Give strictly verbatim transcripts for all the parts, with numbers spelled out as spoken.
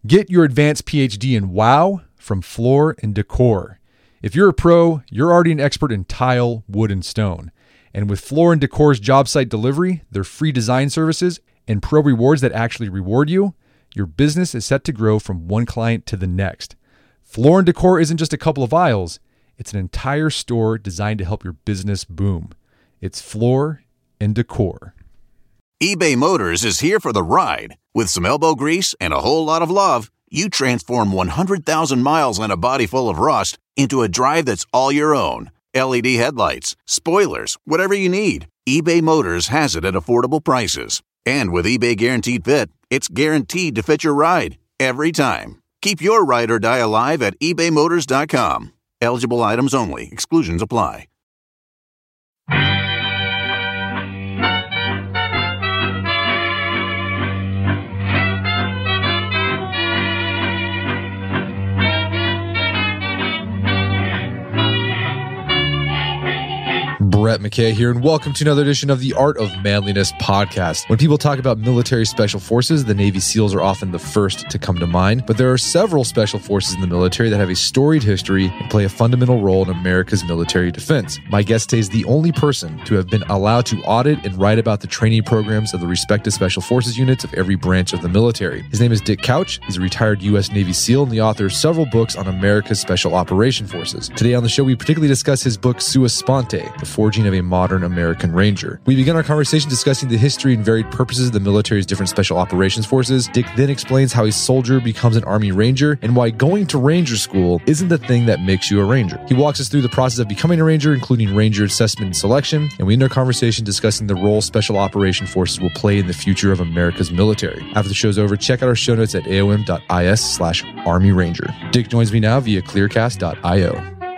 Get your advanced P H D in WOW from Floor and Decor. If you're a pro, you're already an expert in tile, wood, and stone. And with Floor and Decor's job site delivery, their free design services, and pro rewards that actually reward you, your business is set to grow from one client to the next. Floor and Decor isn't just a couple of aisles, it's an entire store designed to help your business boom. It's Floor and Decor. eBay Motors is here for the ride. With some elbow grease and a whole lot of love, you transform one hundred thousand miles and a body full of rust into a drive that's all your own. L E D headlights, spoilers, whatever you need, eBay Motors has it at affordable prices. And with eBay Guaranteed Fit, it's guaranteed to fit your ride every time. Keep your ride or die alive at ebay motors dot com. Eligible items only. Exclusions apply. Brett McKay here, and welcome to another edition of the Art of Manliness podcast. When people talk about military special forces, the Navy SEALs are often the first to come to mind, but there are several special forces in the military that have a storied history and play a fundamental role in America's military defense. My guest today is the only person to have been allowed to audit and write about the training programs of the respective special forces units of every branch of the military. His name is Dick Couch. He's a retired U S Navy SEAL and the author of several books on America's Special Operation Forces. Today on the show, we particularly discuss his book, Sua Sponte, The Forging of a Modern American Ranger. We begin our conversation discussing the history and varied purposes of the military's different special operations forces. Dick then explains how a soldier becomes an Army Ranger and why going to Ranger School isn't the thing that makes you a Ranger. He walks us through the process of becoming a Ranger, including Ranger assessment and selection, and we end our conversation discussing the role special operation forces will play in the future of America's military. After the show's over, check out our show notes at aom dot is slash Army Ranger. Dick joins me now via clearcast dot io.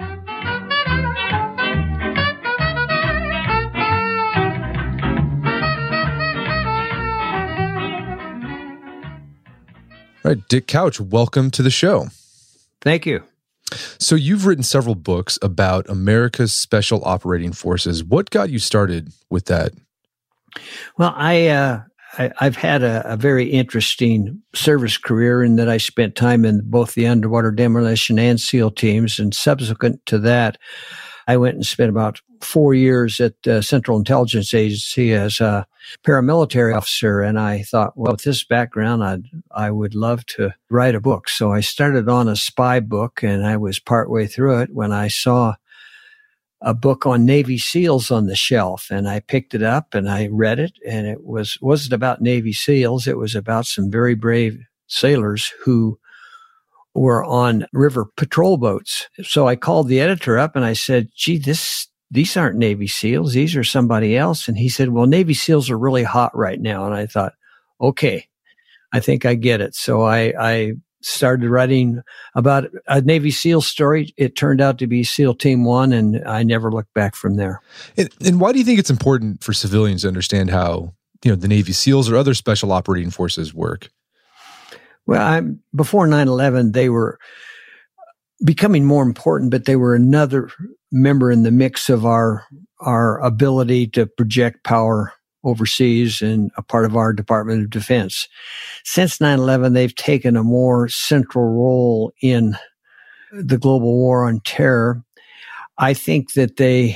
All right, Dick Couch, welcome to the show. Thank you. So you've written several books about America's Special Operating Forces. What got you started with that? Well, I, uh, I I've had a, a very interesting service career in that I spent time in both the underwater demolition and SEAL teams, and subsequent to that, I went and spent about four years at uh, Central Intelligence Agency as a paramilitary officer. And I thought, well, with this background, I'd, I would love to write a book. So I started on a spy book, and I was partway through it when I saw a book on Navy SEALs on the shelf. And I picked it up and I read it. And it was, wasn't about Navy SEALs. It was about some very brave sailors who were on river patrol boats. So I called the editor up and I said, gee, this, these aren't Navy SEALs. These are somebody else. And he said, well, Navy SEALs are really hot right now. And I thought, okay, I think I get it. So I, I started writing about a Navy SEAL story. It turned out to be SEAL Team One, and I never looked back from there. And, and why do you think it's important for civilians to understand how, you know, the Navy SEALs or other special operating forces work? Well, I'm, before nine eleven, they were becoming more important, but they were another member in the mix of our our ability to project power overseas and a part of our Department of Defense. Since nine eleven, they've taken a more central role in the global war on terror. I think that they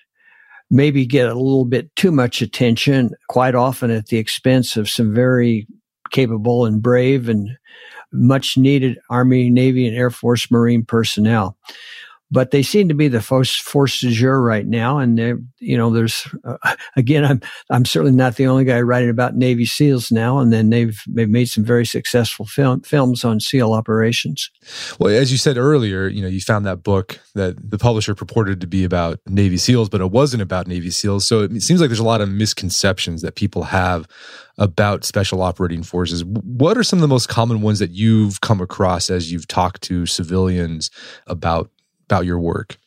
maybe get a little bit too much attention, quite often at the expense of some very capable and brave and much needed Army, Navy, and Air Force Marine personnel. But they seem to be the force, force du jour right now. And, you know, there's, uh, again, I'm, I'm certainly not the only guy writing about Navy SEALs now. And then they've, they've made some very successful film, films on SEAL operations. Well, as you said earlier, you know, you found that book that the publisher purported to be about Navy SEALs, but it wasn't about Navy SEAls. So it seems like there's a lot of misconceptions that people have about special operating forces. What are some of the most common ones that you've come across as you've talked to civilians about about your work?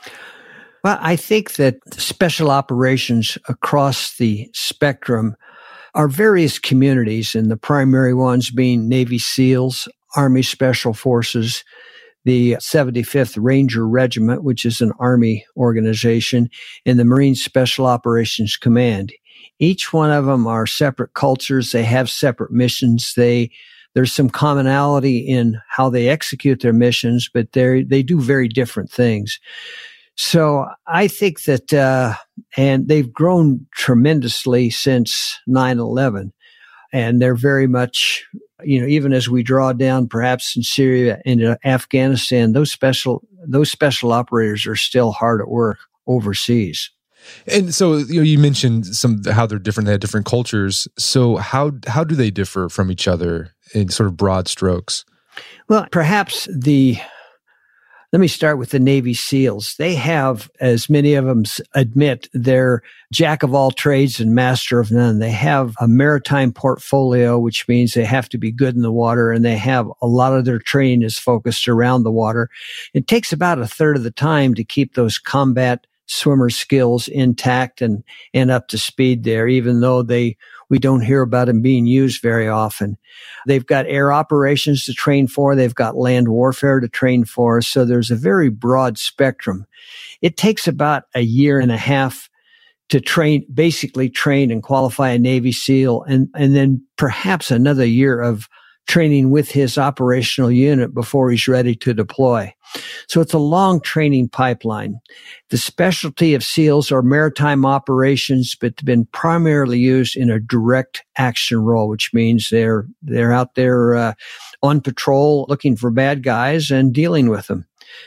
Well, I think that special operations across the spectrum are various communities, and the primary ones being Navy SEALs, Army Special Forces, the seventy-fifth Ranger Regiment, which is an Army organization, and the Marine Special Operations Command. Each one of them are separate cultures. They have separate missions. They There's some commonality in how they execute their missions, but they they do very different things. So I think that, uh, and they've grown tremendously since nine eleven, and they're very much, you know, even as we draw down perhaps in Syria and Afghanistan, those special those special operators are still hard at work overseas. And so, you know, you mentioned some how they're different. They have different cultures. So how how do they differ from each other in sort of broad strokes? Well, perhaps the let me start with the Navy SEALs. They have, as many of them admit, they're jack of all trades and master of none. They have a maritime portfolio, which means they have to be good in the water, and they have a lot of their training is focused around the water. It takes about a third of the time to keep those combat swimmer skills intact and, and up to speed there, even though they, we don't hear about them being used very often. They've got air operations to train for. They've got land warfare to train for. So there's a very broad spectrum. It takes about a year and a half to train, basically train and qualify a Navy SEAL, and, and then perhaps another year of training with his operational unit before he's ready to deploy. So it's a long training pipeline. The specialty of SEALs are maritime operations, but been primarily used in a direct action role, which means they're they're out there uh, on patrol looking for bad guys and dealing with them.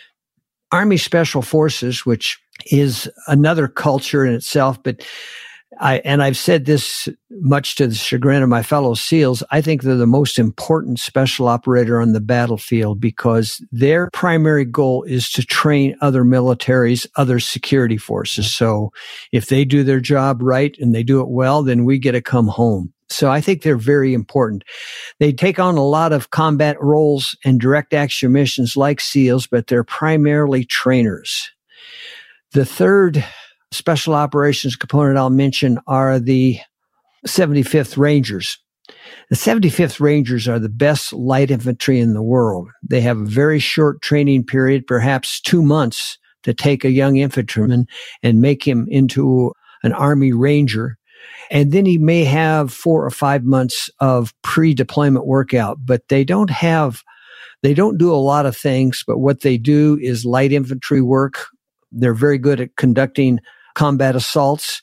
Army Special Forces, which is another culture in itself, but I, and I've said this much to the chagrin of my fellow SEALs, I think they're the most important special operator on the battlefield because their primary goal is to train other militaries, other security forces. So if they do their job right and they do it well, then we get to come home. So I think they're very important. They take on a lot of combat roles and direct action missions like SEALs, but they're primarily trainers. The third special operations component I'll mention are the seventy-fifth Rangers. The seventy-fifth Rangers are the best light infantry in the world. They have a very short training period, perhaps two months, to take a young infantryman and make him into an Army Ranger. And then he may have four or five months of pre-deployment workout, but they don't have, they don't do a lot of things, but what they do is light infantry work. They're very good at conducting combat assaults,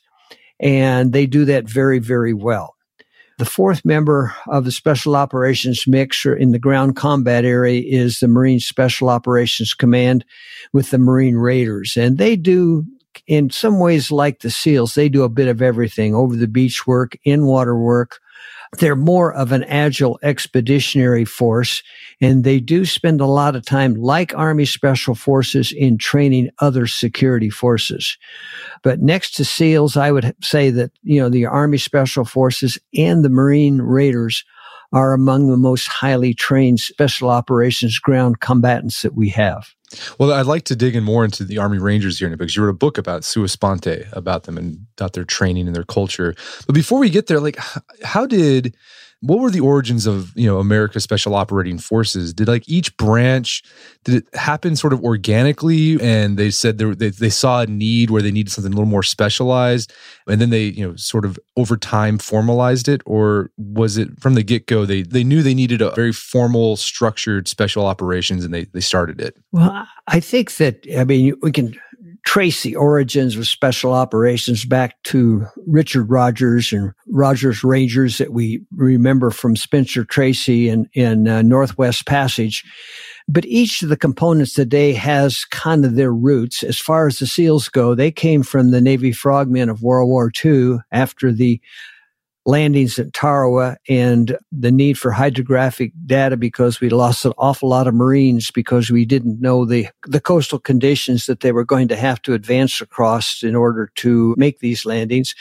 and they do that very, very well. The fourth member of the Special Operations mix or in the ground combat area is the Marine Special Operations Command with the Marine Raiders. And they do, in some ways like the SEALs, they do a bit of everything, over the beach work, in water work. They're more of an agile expeditionary force, and they do spend a lot of time, like Army Special Forces, in training other security forces. But next to SEALs, I would say that, you know, the Army Special Forces and the Marine Raiders are among the most highly trained special operations ground combatants that we have. Well, I'd like to dig in more into the Army Rangers here, because you wrote a book about Sua Sponte, about them and about their training and their culture. But before we get there, like, how did, what were the origins of, you know, America's Special Operating Forces? Did like each branch, did it happen sort of organically, and they said they, they, they saw a need where they needed something a little more specialized, and then they, you know, sort of over time formalized it? Or was it from the get-go, they, they knew they needed a very formal, structured special operations, and they, they started it? Well, I think that, I mean, we can trace the origins of special operations back to Richard Rogers and Rogers Rangers that we remember from Spencer Tracy in, in uh, Northwest Passage. But each of the components today has kind of their roots. As far as the SEALs go, they came from the Navy frogmen of World War Two after the landings at Tarawa and the need for hydrographic data, because we lost an awful lot of Marines because we didn't know the, the coastal conditions that they were going to have to advance across in order to make these landings.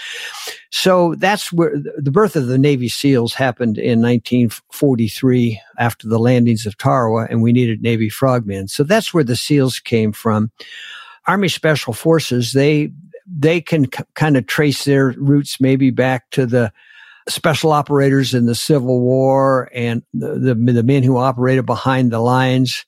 So that's where the birth of the Navy SEALs happened in nineteen forty-three after the landings of Tarawa, and we needed Navy frogmen. So that's where the SEALs came from. Army Special Forces, they they can c- kind of trace their roots maybe back to the special operators in the Civil War and the, the, the men who operated behind the lines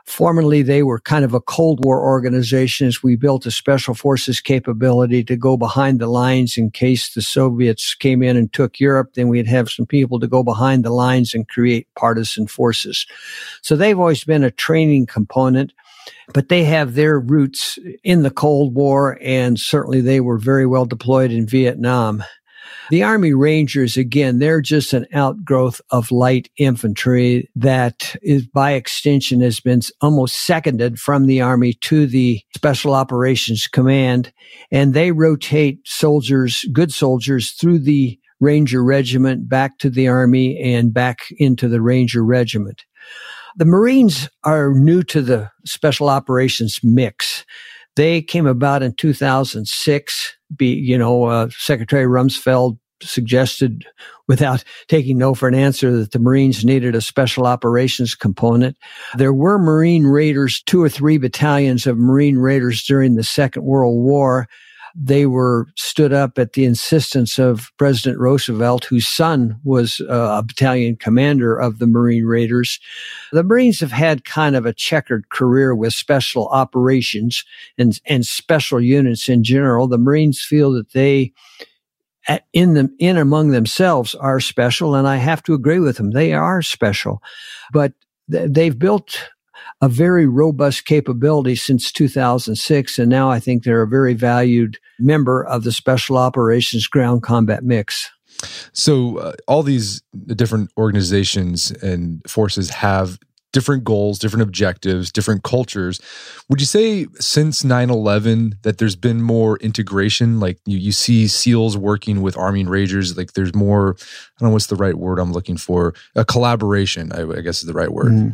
Formerly, they were kind of a Cold War organization as we built a special forces capability to go behind the lines in case the Soviets came in and took Europe. Then we'd have some people to go behind the lines and create partisan forces. So they've always been a training component, but they have their roots in the Cold War, and certainly they were very well deployed in Vietnam. The Army Rangers, again, they're just an outgrowth of light infantry that is, by extension, has been almost seconded from the Army to the Special Operations Command. And they rotate soldiers, good soldiers, through the Ranger Regiment back to the Army and back into the Ranger Regiment. The Marines are new to the Special Operations mix. They came about in two thousand six. Be, you know, uh, Secretary Rumsfeld suggested, without taking no for an answer, that the Marines needed a special operations component. There were Marine Raiders, two or three battalions of Marine Raiders during the Second World War. They were stood up at the insistence of President Roosevelt, whose son was uh, a battalion commander of the Marine Raiders. The Marines have had kind of a checkered career with special operations and, and special units in general. The Marines feel that they, in them, in among themselves, are special, and I have to agree with them. They are special, but th- they've built a very robust capability since two thousand six, and now I think they're a very valued member of the Special Operations Ground Combat Mix. So uh, all these different organizations and forces have different goals, different objectives, different cultures. Would you say since nine eleven that there's been more integration? Like you, you see SEALs working with Army Rangers, like there's more, I don't know what's the right word I'm looking for, a collaboration, I, I guess is the right word. Mm.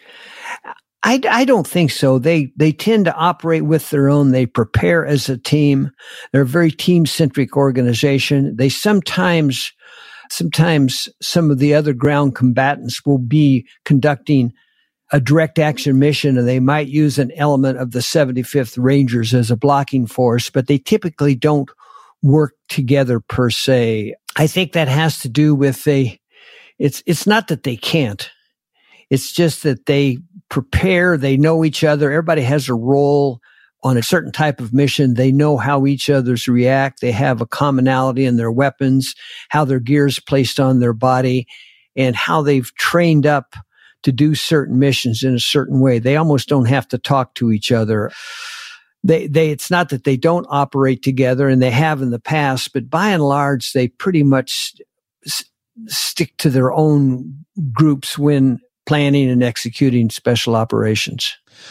I, I don't think so. They they tend to operate with their own. They prepare as a team. They're a very team-centric organization. They sometimes, sometimes some of the other ground combatants will be conducting a direct action mission, and they might use an element of the seventy-fifth Rangers as a blocking force, but they typically don't work together per se. I think that has to do with they, it's it's not that they can't. It's just that they prepare, they know each other. Everybody has a role on a certain type of mission. They know how each other's react. They have a commonality in their weapons, how their gear's placed on their body, and how they've trained up to do certain missions in a certain way. They almost don't have to talk to each other. They, they, it's not that they don't operate together, and they have in the past, but by and large, they pretty much s- stick to their own groups when planning and executing special operations.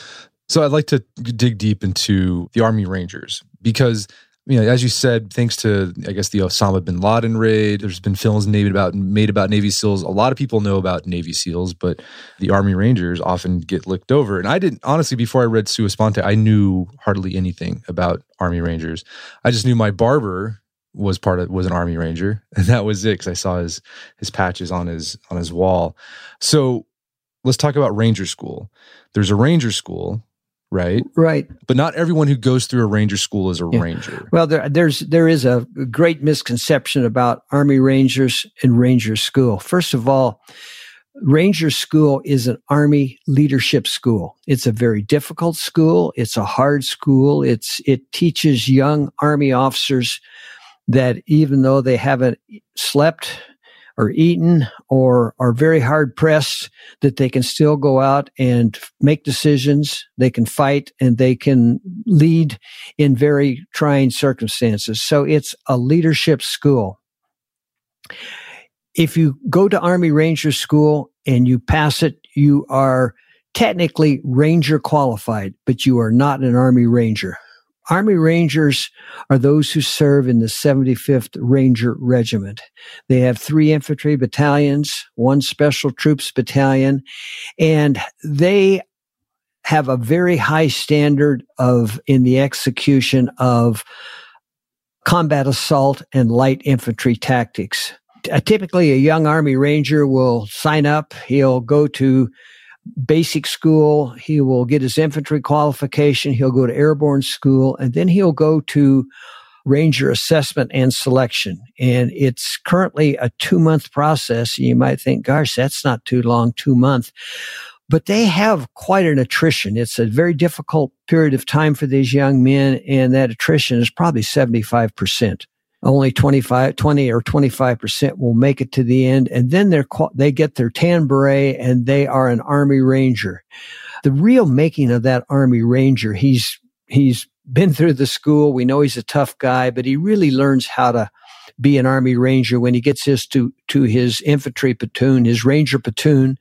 So I'd like to dig deep into the Army Rangers because, you know, as you said, thanks to, I guess, the Osama bin Laden raid, there's been films made about, made about Navy SEALs. A lot of people know about Navy SEALs, but the Army Rangers often get looked over. And I didn't, honestly, before I read Sua Sponte, I knew hardly anything about Army Rangers. I just knew my barber was part of, was an Army Ranger, and that was it because I saw his, his patches on his, on his wall. So let's talk about Ranger School. There's a Ranger School, right? Right. But not everyone who goes through a Ranger School is a yeah. Ranger. Well, there, there's there is a great misconception about Army Rangers and Ranger School. First of all, Ranger School is an Army leadership school. It's a very difficult school. It's a hard school. It's it teaches young Army officers that even though they haven't slept or eaten or are very hard pressed, that they can still go out and make decisions, they can fight, and they can lead in very trying circumstances. So it's a leadership school. If you go to Army Ranger School and you pass it, you are technically Ranger qualified, but you are not an Army Ranger. Army Rangers are those who serve in the seventy-fifth Ranger Regiment. They have three infantry battalions, one special troops battalion, and they have a very high standard of in the execution of combat assault and light infantry tactics. Uh, typically, a young Army Ranger will sign up. He'll go to basic school. He will get his infantry qualification. He'll go to airborne school, and then he'll go to Ranger assessment and selection. And it's currently a two-month process. You might think, gosh, that's not too long, two months. But they have quite an attrition. It's a very difficult period of time for these young men, and that attrition is probably seventy-five percent. Only twenty-five, twenty or twenty-five percent will make it to the end, and then they're, they get their tan beret, and they are an Army Ranger. The real making of that Army Ranger, he's he's been through the school. We know he's a tough guy, but he really learns how to be an Army Ranger when he gets his to, to his infantry platoon, his Ranger platoon,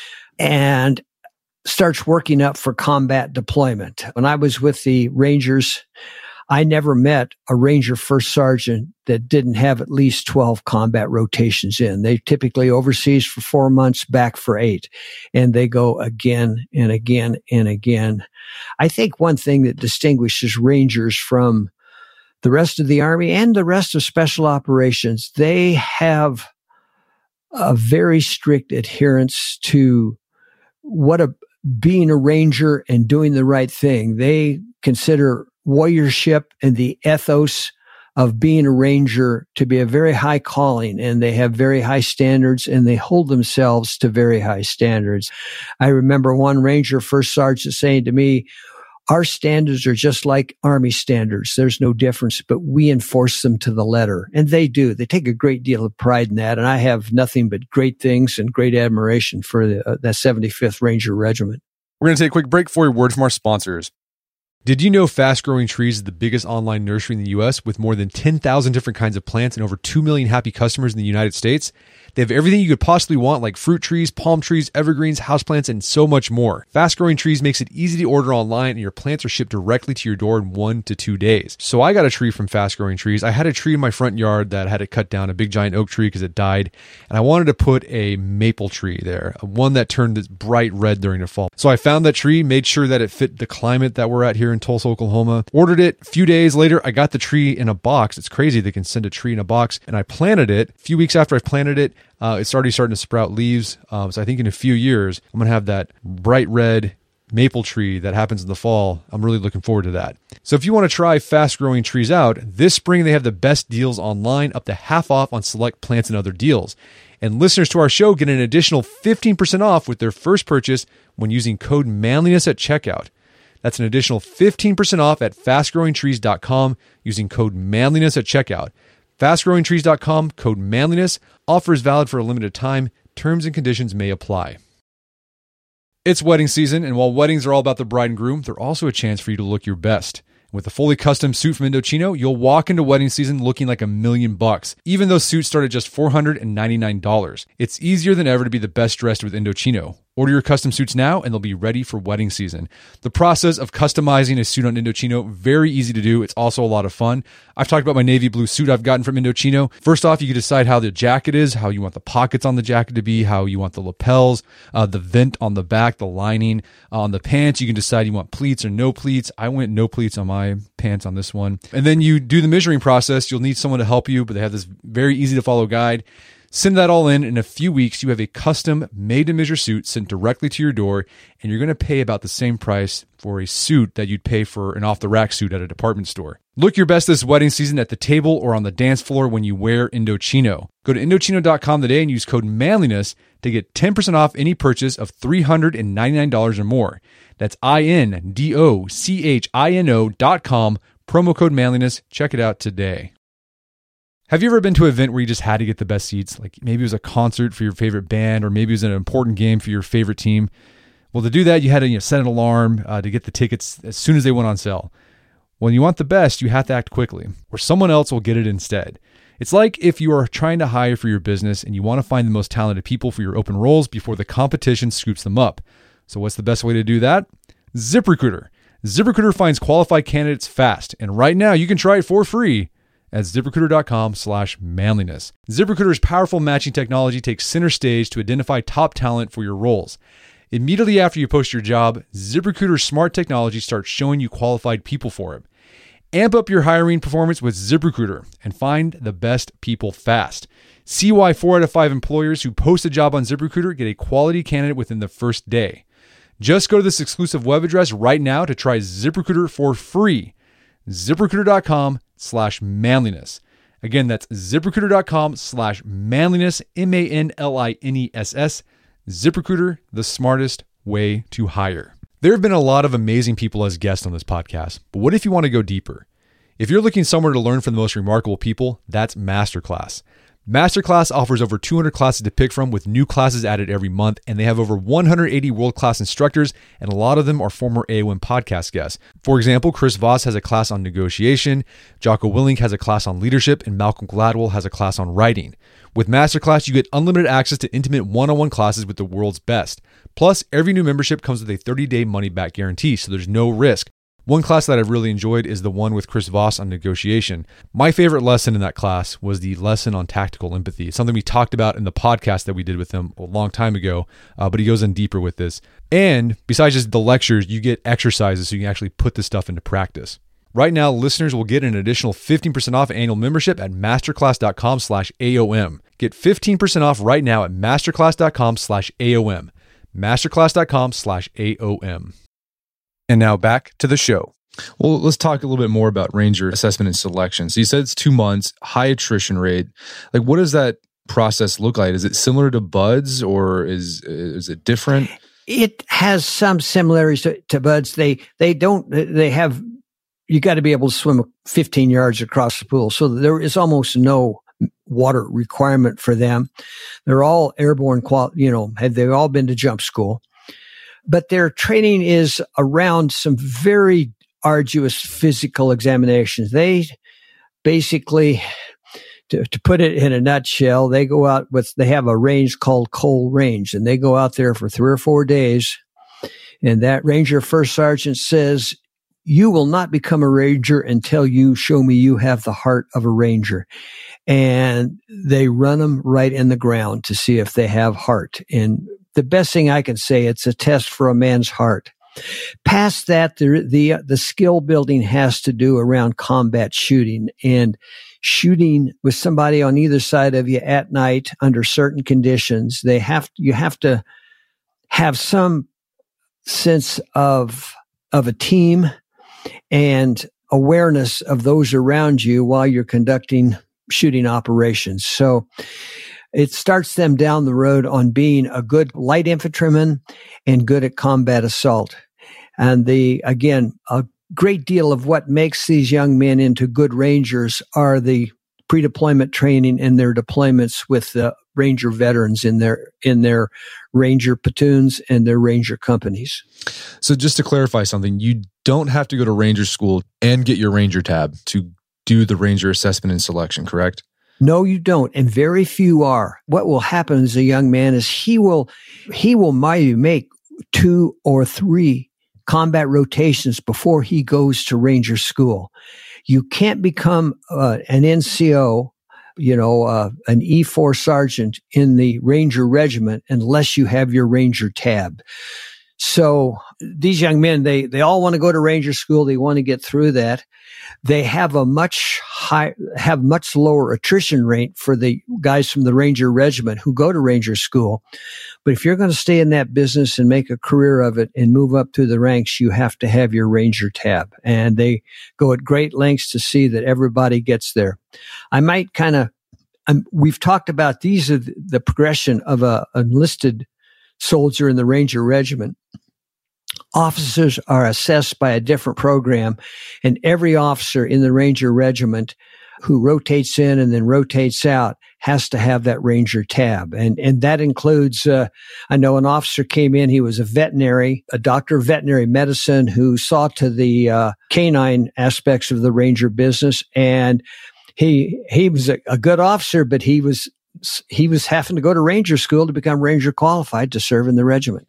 and starts working up for combat deployment. When I was with the Rangers, I never met a Ranger First Sergeant that didn't have at least twelve combat rotations in. They typically overseas for four months, back for eight, and they go again and again and again. I think one thing that distinguishes Rangers from the rest of the Army and the rest of Special Operations, they have a very strict adherence to what a being a Ranger and doing the right thing. They consider warriorship and the ethos of being a Ranger to be a very high calling, and they have very high standards, and they hold themselves to very high standards. I remember one Ranger First Sergeant saying to me, "Our standards are just like Army standards. There's no difference, but we enforce them to the letter." And they do. They take a great deal of pride in that, and I have nothing but great things and great admiration for the, uh, that seventy-fifth Ranger Regiment. We're going to take a quick break for a word from our sponsors. Did you know Fast Growing Trees is the biggest online nursery in the U S with more than ten thousand different kinds of plants and over two million happy customers in the United States? They have everything you could possibly want, like fruit trees, palm trees, evergreens, houseplants, and so much more. Fast Growing Trees makes it easy to order online, and your plants are shipped directly to your door in one to two days. So I got a tree from Fast Growing Trees. I had a tree in my front yard that had to cut down, a big giant oak tree because it died, and I wanted to put a maple tree there, one that turned this bright red during the fall. So I found that tree, made sure that it fit the climate that we're at here in Tulsa, Oklahoma, ordered it. A few days later, I got the tree in a box. It's crazy they can send a tree in a box, and I planted it. A few weeks after I planted it, Uh, it's already starting to sprout leaves. Um, so I think in a few years, I'm going to have that bright red maple tree that happens in the fall. I'm really looking forward to that. So if you want to try Fast Growing Trees out, this spring they have the best deals online, up to half off on select plants and other deals. And listeners to our show get an additional fifteen percent off with their first purchase when using code manliness at checkout. That's an additional fifteen percent off at fast growing trees dot com using code manliness at checkout. fast growing trees dot com, code manliness. Offer is valid for a limited time. Terms and conditions may apply. It's wedding season, and while weddings are all about the bride and groom, they're also a chance for you to look your best. With a fully custom suit from Indochino, you'll walk into wedding season looking like a million bucks, even though suits start at just four hundred ninety-nine dollars. It's easier than ever to be the best dressed with Indochino. Order your custom suits now, and they'll be ready for wedding season. The process of customizing a suit on Indochino, very easy to do. It's also a lot of fun. I've talked about my navy blue suit I've gotten from Indochino. First off, you can decide how the jacket is, how you want the pockets on the jacket to be, how you want the lapels, uh, the vent on the back, the lining. Uh, on the pants, you can decide you want pleats or no pleats. I went no pleats on my pants on this one. And then you do the measuring process. You'll need someone to help you, but they have this very easy to follow guide. Send that all in. In a few weeks, you have a custom made-to-measure suit sent directly to your door, and you're going to pay about the same price for a suit that you'd pay for an off-the-rack suit at a department store. Look your best this wedding season at the table or on the dance floor when you wear Indochino. Go to Indochino dot com today and use code manliness to get ten percent off any purchase of three hundred ninety-nine dollars or more. That's I N D O C H I N O dot com, promo code manliness. Check it out today. Have you ever been to an event where you just had to get the best seats? Like maybe it was a concert for your favorite band, or maybe it was an important game for your favorite team. Well, to do that, you had to you know, set an alarm uh, to get the tickets as soon as they went on sale. When you want the best, you have to act quickly, or someone else will get it instead. It's like if you are trying to hire for your business and you want to find the most talented people for your open roles before the competition scoops them up. So what's the best way to do that? ZipRecruiter. ZipRecruiter finds qualified candidates fast, and right now you can try it for free at ZipRecruiter dot com slash manliness. ZipRecruiter's powerful matching technology takes center stage to identify top talent for your roles. Immediately after you post your job, ZipRecruiter's smart technology starts showing you qualified people for it. Amp up your hiring performance with ZipRecruiter and find the best people fast. See why four out of five employers who post a job on ZipRecruiter get a quality candidate within the first day. Just go to this exclusive web address right now to try ZipRecruiter for free. ZipRecruiter dot com slash manliness. Again, that's ZipRecruiter dot com slash manliness, M A N L I N E S S. ZipRecruiter, the smartest way to hire. There have been a lot of amazing people as guests on this podcast, but what if you want to go deeper? If you're looking somewhere to learn from the most remarkable people, that's Masterclass. Masterclass offers over two hundred classes to pick from with new classes added every month, and they have over one hundred eighty world-class instructors, and a lot of them are former A O M podcast guests. For example, Chris Voss has a class on negotiation, Jocko Willink has a class on leadership, and Malcolm Gladwell has a class on writing. With Masterclass, you get unlimited access to intimate one-on-one classes with the world's best. Plus, every new membership comes with a thirty-day money-back guarantee, so there's no risk. One class that I've really enjoyed is the one with Chris Voss on negotiation. My favorite lesson in that class was the lesson on tactical empathy. It's something we talked about in the podcast that we did with him a long time ago, uh, but he goes in deeper with this. And besides just the lectures, you get exercises so you can actually put this stuff into practice. Right now, listeners will get an additional fifteen percent off annual membership at masterclass.com slash AOM. Get fifteen percent off right now at masterclass.com slash AOM. Masterclass.com slash AOM. And now back to the show. Well, let's talk a little bit more about Ranger assessment and selection. So you said it's two months, high attrition rate. Like, what does that process look like? Is it similar to BUD/S or is is it different? It has some similarities to, to BUD/S. They they don't they have you got to be able to swim fifteen yards across the pool, so there is almost no water requirement for them. They're all airborne, qual you know, have they all been to jump school? But their training is around some very arduous physical examinations. They basically, to, to put it in a nutshell, they go out with, they have a range called Cole Range, and they go out there for three or four days. And that Ranger First Sergeant says, you will not become a Ranger until you show me you have the heart of a Ranger. And they run them right in the ground to see if they have heart. And the best thing I can say, it's a test for a man's heart. Past that, the, the, the skill building has to do around combat shooting and shooting with somebody on either side of you at night under certain conditions. They have, you have to have some sense of, of a team and awareness of those around you while you're conducting shooting operations. So it starts them down the road on being a good light infantryman and good at combat assault. And the, again, a great deal of what makes these young men into good Rangers are the pre-deployment training and their deployments with the Ranger veterans in their, in their Ranger platoons and their Ranger companies. So just to clarify something, you don't have to go to Ranger school and get your Ranger tab to do the Ranger assessment and selection, correct? No, you don't. And very few are. What will happen as a young man is he will, he will maybe make two or three combat rotations before he goes to Ranger school. You can't become uh, an N C O, you know, uh, an E four sergeant in the Ranger regiment unless you have your Ranger tab. So these young men, they, they all want to go to Ranger school. They want to get through that. They have a much high, have much lower attrition rate for the guys from the Ranger regiment who go to Ranger school. But if you're going to stay in that business and make a career of it and move up through the ranks, you have to have your Ranger tab. And they go at great lengths to see that everybody gets there. I might kind of, um, we've talked about these are the progression of a enlisted soldier in the Ranger regiment. Officers are assessed by a different program, and every officer in the Ranger regiment who rotates in and then rotates out has to have that Ranger tab. And, and that includes, uh, I know an officer came in, he was a veterinary, a doctor of veterinary medicine who saw to the, uh, canine aspects of the Ranger business. And he, he was a, a good officer, but he was, he was having to go to Ranger school to become Ranger qualified to serve in the regiment.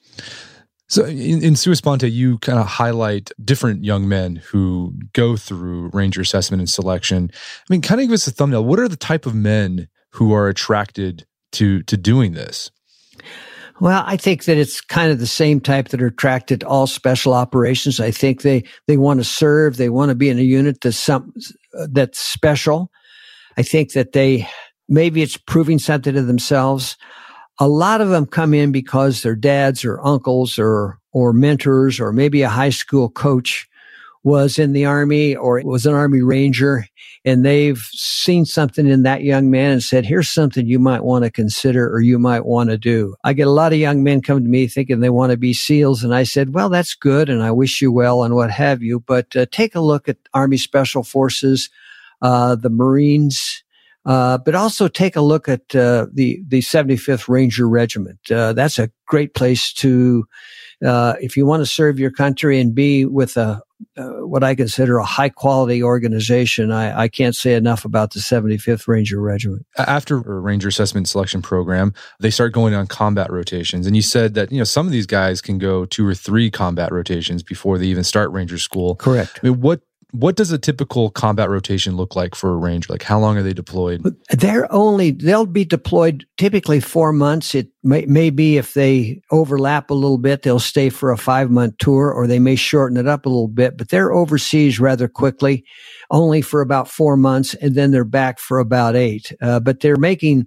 So in, in Sua Sponte, you kind of highlight different young men who go through Ranger assessment and selection. I mean, kind of give us a thumbnail. What are the type of men who are attracted to to doing this? Well, I think that it's kind of the same type that are attracted to all special operations. I think they, they want to serve. They want to be in a unit that's some, that's special. I think that they, maybe it's proving something to themselves. A lot of them come in because their dads or uncles or, or mentors or maybe a high school coach was in the Army or was an Army Ranger, and they've seen something in that young man and said, here's something you might want to consider or you might want to do. I get a lot of young men come to me thinking they want to be SEALs, and I said, well, that's good, and I wish you well and what have you, but uh, take a look at Army Special Forces, uh, the Marines, uh, but also take a look at uh, the, the seventy-fifth Ranger Regiment. Uh, that's a great place to, uh, if you want to serve your country and be with a Uh, what I consider a high quality organization. I, I can't say enough about the seventy-fifth Ranger Regiment. After a Ranger Assessment Selection Program, they start going on combat rotations. And you said that, you know, some of these guys can go two or three combat rotations before they even start Ranger School. Correct. I mean, what What does a typical combat rotation look like for a Ranger? Like, how long are they deployed? They're only, they'll be deployed typically four months. It may, may be if they overlap a little bit, they'll stay for a five month tour, or they may shorten it up a little bit, but they're overseas rather quickly, only for about four months, and then they're back for about eight. Uh, but they're making,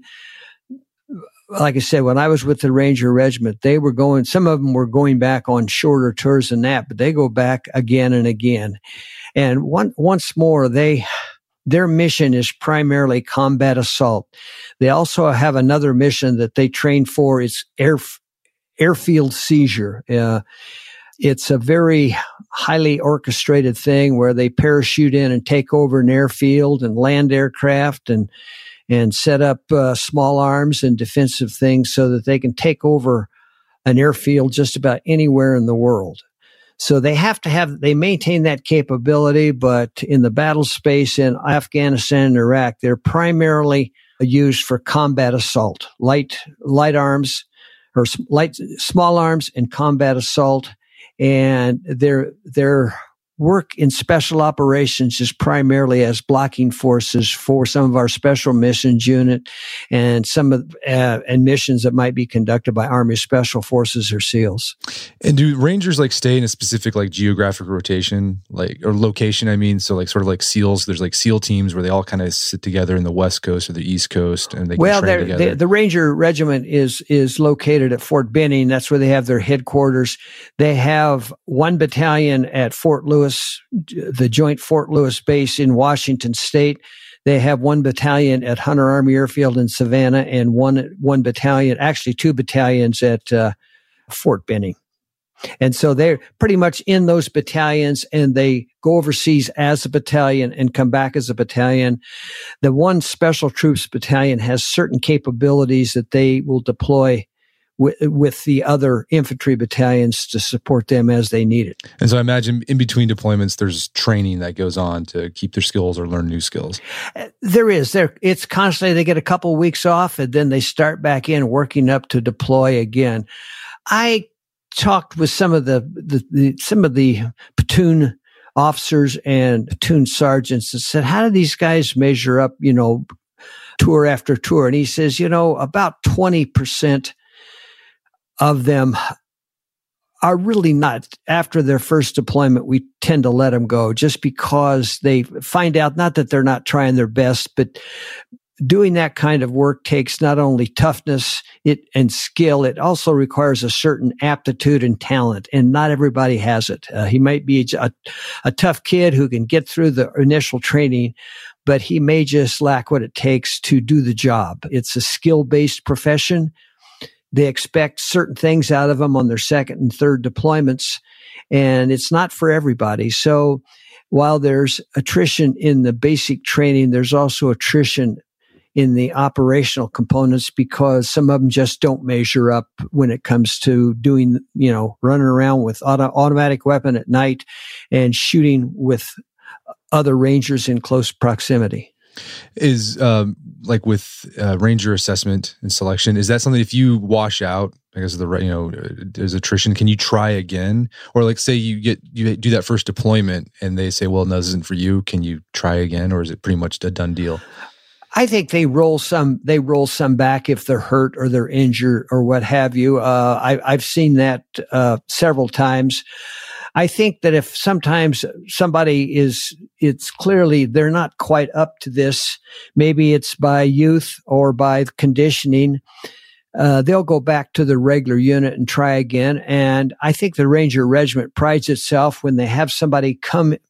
like I said, when I was with the Ranger Regiment, they were going, some of them were going back on shorter tours than that, but they go back again and again. And one, once more, they, their mission is primarily combat assault. They also have another mission that they train for. It's air, airfield seizure. Uh, it's a very highly orchestrated thing where they parachute in and take over an airfield and land aircraft and, and set up uh, small arms and defensive things so that they can take over an airfield just about anywhere in the world. So they have to have, they maintain that capability, but in the battle space in Afghanistan and Iraq, they're primarily used for combat assault, light, light arms or light, small arms and combat assault. And their, their work in special operations is primarily as blocking forces for some of our special missions unit and some of uh, and missions that might be conducted by Army Special Forces or SEALs. And do Rangers like stay in a specific like geographic rotation, like or location? I mean, so like sort of like SEALs. There's like SEAL teams where they all kind of sit together in the West Coast or the East Coast, and they can well, train together. The, the Ranger Regiment is is located at Fort Benning. That's where they have their headquarters. They have one battalion at Fort Lewis, the Joint Fort Lewis base in Washington State. They have one battalion at Hunter Army Airfield in Savannah, and one one battalion, actually two battalions at uh, Fort Benning. And so they're pretty much in those battalions, and they go overseas as a battalion and come back as a battalion. The one Special Troops battalion has certain capabilities that they will deploy with, with the other infantry battalions to support them as they need it. And so I imagine in between deployments, there's training that goes on to keep their skills or learn new skills. There is. There, it's constantly, they get a couple of weeks off and then they start back in working up to deploy again. I talked with some of the, the, the some of the platoon officers and platoon sergeants and said, how do these guys measure up, you know, tour after tour? And he says, you know, about twenty percent of them are really not, after their first deployment, we tend to let them go just because they find out, not that they're not trying their best, but doing that kind of work takes not only toughness it and skill, it also requires a certain aptitude and talent, and not everybody has it. Uh, he might be a, a tough kid who can get through the initial training, but he may just lack what it takes to do the job. It's a skill-based profession. They expect certain things out of them on their second and third deployments, and it's not for everybody. So while there's attrition in the basic training, there's also attrition in the operational components because some of them just don't measure up when it comes to doing, you know, running around with auto, automatic weapon at night and shooting with other Rangers in close proximity. Is um, like with uh, Ranger assessment and selection, is that something if you wash out because of the, you know, there's attrition, can you try again? Or like say you get, you do that first deployment and they say, well, no, this isn't for you. Can you try again? Or is it pretty much a done deal? I think they roll some, they roll some back if they're hurt or they're injured or what have you. Uh, I, I've seen that uh, several times. I think that if sometimes somebody is, it's clearly they're not quite up to this, maybe it's by youth or by conditioning, uh, they'll go back to the regular unit and try again. And I think the Ranger Regiment prides itself when they have somebody come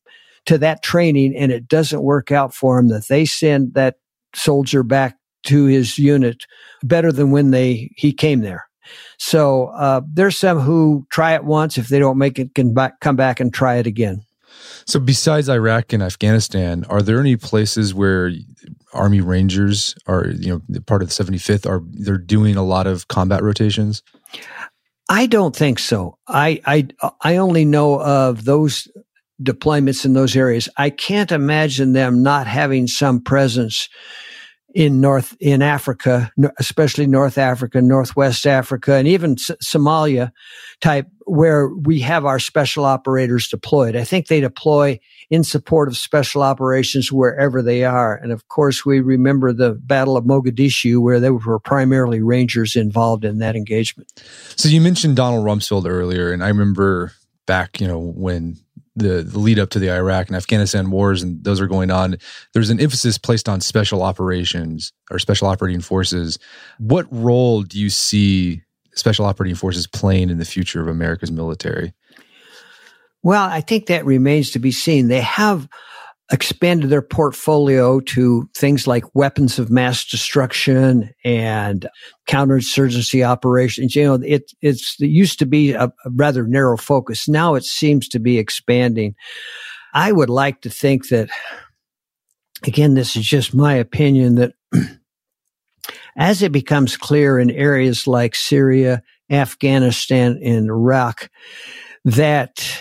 to that training and it doesn't work out for them, that they send that soldier back to his unit better than when they he came there. So uh, there's some who try it once. If they don't make it, can back, come back and try it again. So besides Iraq and Afghanistan, are there any places where Army Rangers are, you know, part of the seventy-fifth, are they're doing a lot of combat rotations? I don't think so. I I I only know of those deployments in those areas. I can't imagine them not having some presence in North, in Africa, especially North Africa, Northwest Africa, and even S- Somalia type, where we have our special operators deployed. I think they deploy in support of special operations wherever they are. And of course, we remember the Battle of Mogadishu, where they were primarily Rangers involved in that engagement. So you mentioned Donald Rumsfeld earlier, and I remember back, you know, when the, the lead up to the Iraq and Afghanistan wars, and those are going on, there's an emphasis placed on special operations or special operating forces. What role do you see special operating forces playing in the future of America's military? Well, I think that remains to be seen. They have expanded their portfolio to things like weapons of mass destruction and counterinsurgency operations. You know, it, it's, it used to be a, a rather narrow focus. Now it seems to be expanding. I would like to think that, again, this is just my opinion, that as it becomes clear in areas like Syria, Afghanistan, and Iraq, that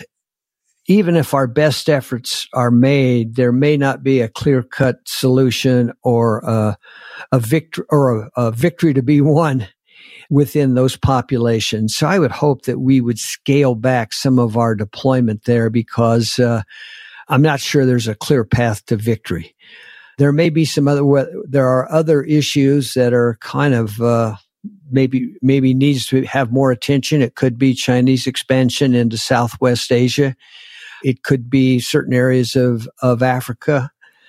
even if our best efforts are made, there may not be a clear-cut solution or a, a victory or a, a victory to be won within those populations. So I would hope that we would scale back some of our deployment there, because uh, I'm not sure there's a clear path to victory. There may be some other, there are other issues that are kind of uh, maybe maybe needs to have more attention. It could be Chinese expansion into Southwest Asia. It could be certain areas of, of Africa.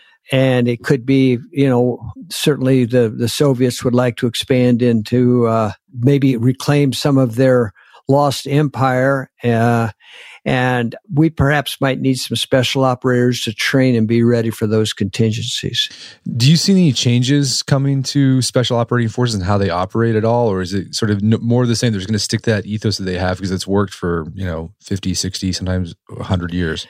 And it could be, you know, certainly the, the Soviets would like to expand into, uh, maybe reclaim some of their lost empire. Uh, and we perhaps might need some special operators to train and be ready for those contingencies. Do you see any changes coming to special operating forces and how they operate at all? Or is it sort of more of the same? They're just going to stick to that ethos that they have because it's worked for, you know, fifty, sixty, sometimes one hundred years?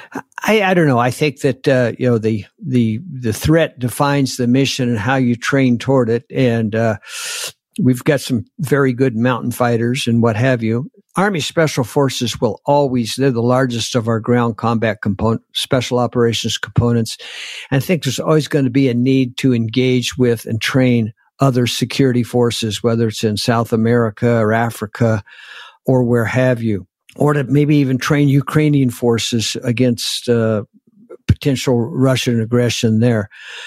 I, I don't know. I think that, uh, you know, the, the, the threat defines the mission and how you train toward it. And, uh, we've got some very good mountain fighters and what have you. Army Special Forces will always, they're the largest of our ground combat component, special operations components. And I think there's always going to be a need to engage with and train other security forces, whether it's in South America or Africa or where have you, or to maybe even train Ukrainian forces against uh, potential Russian aggression there.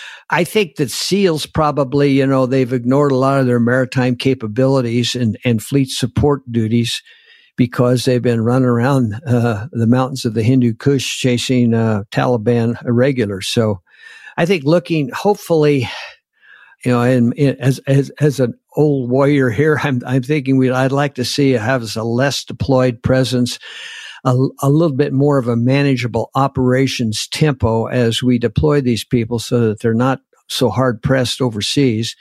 I think that SEALs probably, you know, they've ignored a lot of their maritime capabilities and, and fleet support duties because they've been running around uh, the mountains of the Hindu Kush chasing uh, Taliban irregulars. So I think looking, hopefully, you know, and, and as, as, as an old warrior here, I'm, I'm thinking we, I'd like to see have a less deployed presence, a, a little bit more of a manageable operations tempo as we deploy these people so that they're not so hard pressed overseas,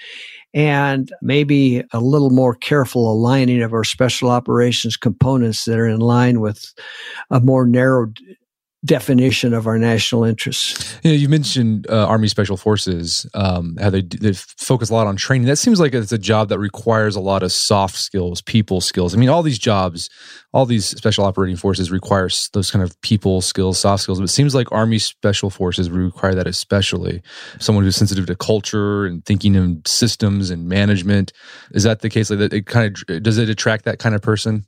and maybe a little more careful aligning of our special operations components that are in line with a more narrow definition of our national interests. You know, you mentioned uh, Army Special Forces, um, how they, they focus a lot on training. That seems like it's a job that requires a lot of soft skills, people skills. I mean, all these jobs, all these special operating forces require those kind of people skills, soft skills. But it seems like Army Special Forces require that especially. Someone who's sensitive to culture and thinking in systems and management. Is that the case? Like that, it kind of does it attract that kind of person?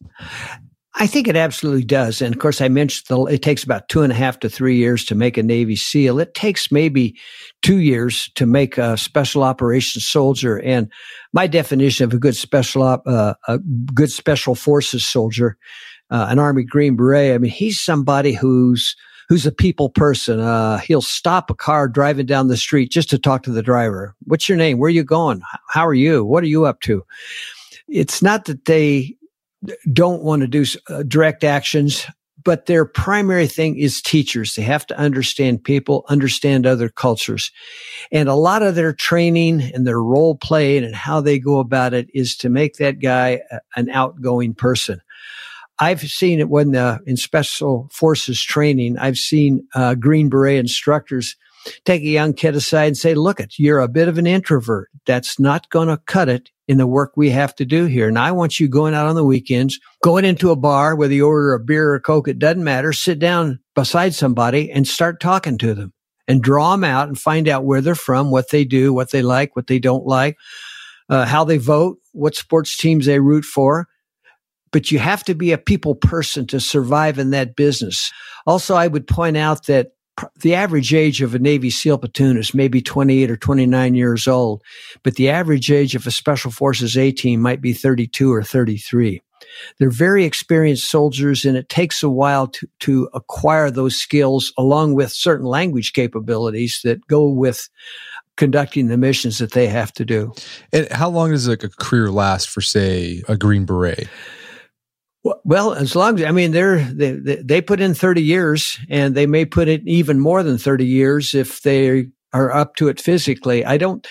I think it absolutely does. And of course, I mentioned the, it takes about two and a half to three years to make a Navy SEAL. It takes maybe two years to make a special operations soldier. And my definition of a good special op, uh, a good special forces soldier, uh, an Army Green Beret, I mean, he's somebody who's who's a people person. Uh, he'll stop a car driving down the street just to talk to the driver. What's your name? Where are you going? How are you? What are you up to? It's not that they don't want to do uh, direct actions, but their primary thing is teachers. They have to understand people, understand other cultures. And a lot of their training and their role playing and how they go about it is to make that guy an outgoing person. I've seen it when uh, in special forces training, I've seen uh, Green Beret instructors take a young kid aside and say, look, it, you're a bit of an introvert. That's not going to cut it in the work we have to do here. And I want you going out on the weekends, going into a bar, whether you order a beer or a Coke, it doesn't matter. Sit down beside somebody and start talking to them and draw them out and find out where they're from, what they do, what they like, what they don't like, uh, how they vote, what sports teams they root for. But you have to be a people person to survive in that business. Also, I would point out that the average age of a Navy SEAL platoon is maybe twenty-eight or twenty-nine years old, but the average age of a Special Forces A team might be thirty-two or thirty-three. They're very experienced soldiers, and it takes a while to, to acquire those skills along with certain language capabilities that go with conducting the missions that they have to do. And how long does like a career last for, say, a Green Beret? Well, as long as, I mean, they're, they, they put in thirty years, and they may put in even more than thirty years if they are up to it physically. I don't,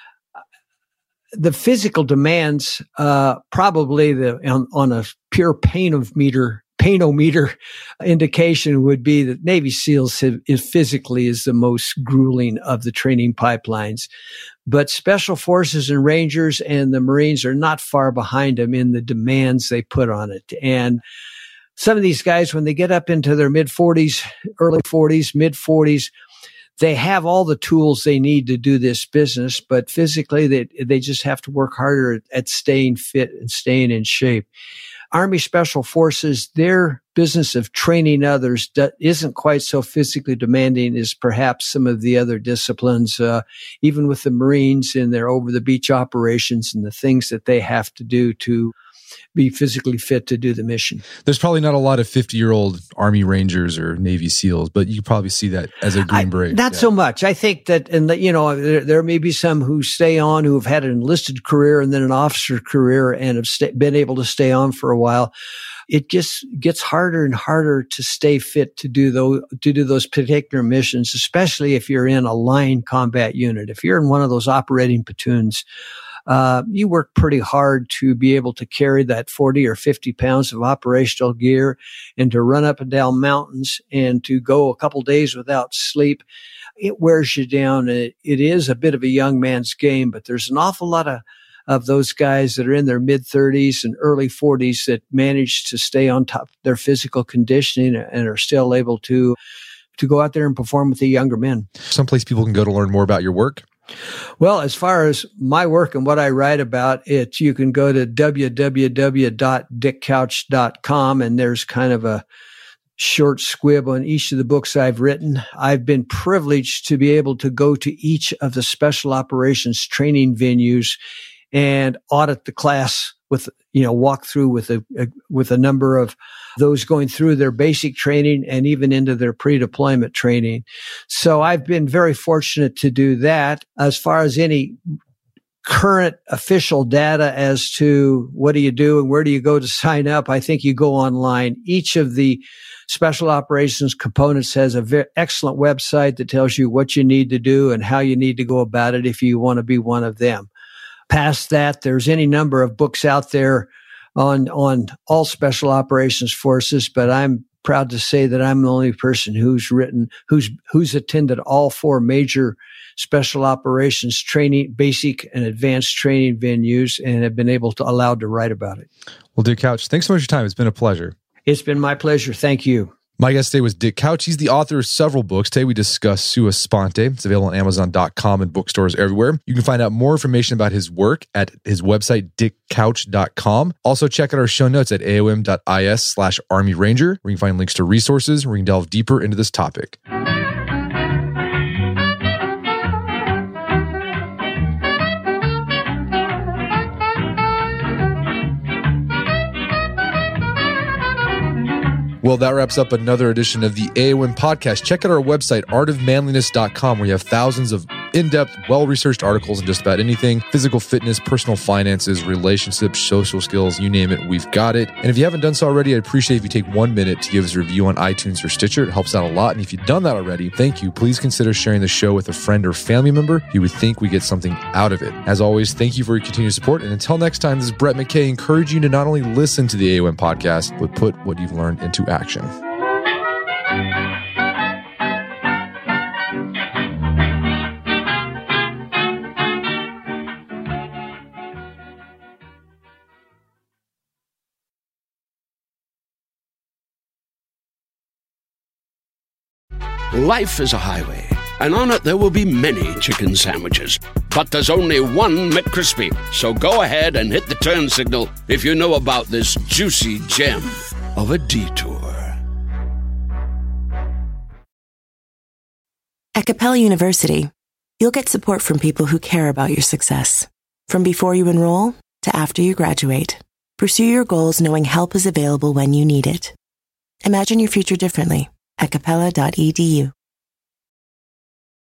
the physical demands, uh, probably the, on, on a pure painometer, painometer indication would be that Navy SEALs have, is physically is the most grueling of the training pipelines. But Special Forces and Rangers and the Marines are not far behind them in the demands they put on it. And some of these guys, when they get up into their mid forties, early forties, mid forties, they have all the tools they need to do this business, but physically they, they just have to work harder at, at staying fit and staying in shape. Army Special Forces, their business of training others isn't quite so physically demanding as perhaps some of the other disciplines, uh, even with the Marines in their over-the-beach operations and the things that they have to do to be physically fit to do the mission. There's probably not a lot of fifty-year-old Army Rangers or Navy SEALs, but you probably see that as a Green Beret. I, not yeah. so much. I think that, and you know, there, there may be some who stay on who have had an enlisted career and then an officer career and have sta- been able to stay on for a while. It just gets harder and harder to stay fit to do those, to do those particular missions, especially if you're in a line combat unit. If you're in one of those operating platoons, Uh, you work pretty hard to be able to carry that forty or fifty pounds of operational gear and to run up and down mountains and to go a couple days without sleep. It wears you down. It, it is a bit of a young man's game, but there's an awful lot of, of those guys that are in their mid thirties and early forties that manage to stay on top of their physical conditioning and are still able to, to go out there and perform with the younger men. Someplace people can go to learn more about your work? Well, as far as my work and what I write about, it you can go to w w w dot dick couch dot com, and there's kind of a short squib on each of the books I've written. I've been privileged to be able to go to each of the special operations training venues and audit the class with, you know, walk through with a, a with a number of those going through their basic training and even into their pre-deployment training. So I've been very fortunate to do that. As far as any current official data as to what do you do and where do you go to sign up, I think you go online. Each of the special operations components has a very excellent website that tells you what you need to do and how you need to go about it if you want to be one of them. Past that, there's any number of books out there on on all special operations forces, but I'm proud to say that I'm the only person who's written, who's who's attended all four major special operations training, basic and advanced training venues, and have been able to allowed to write about it. Well, Dick Couch, thanks so much for your time. It's been a pleasure. It's been my pleasure. Thank you. My guest today was Dick Couch. He's the author of several books. Today we discussed Sua Sponte. It's available on amazon dot com and bookstores everywhere. You can find out more information about his work at his website, dick couch dot com. Also, check out our show notes at aom dot is slash Army Ranger, where you can find links to resources where you can delve deeper into this topic. Well, that wraps up another edition of the A O M podcast. Check out our website, art of manliness dot com, where you have thousands of in-depth, well-researched articles on just about anything: physical fitness, personal finances, relationships, social skills, you name it, we've got it. And if you haven't done so already, I'd appreciate if you take one minute to give us a review on iTunes or Stitcher. It helps out a lot. And if you've done that already, thank you. Please consider sharing the show with a friend or family member who would think we get something out of it. As always, thank you for your continued support. And until next time, this is Brett McKay, encouraging you to not only listen to the A O M podcast, but put what you've learned into action. Life is a highway, and on it there will be many chicken sandwiches. But there's only one McCrispy. So go ahead and hit the turn signal if you know about this juicy gem of a detour. At Capella University, you'll get support from people who care about your success. From before you enroll to after you graduate, pursue your goals knowing help is available when you need it. Imagine your future differently at capella dot e d u.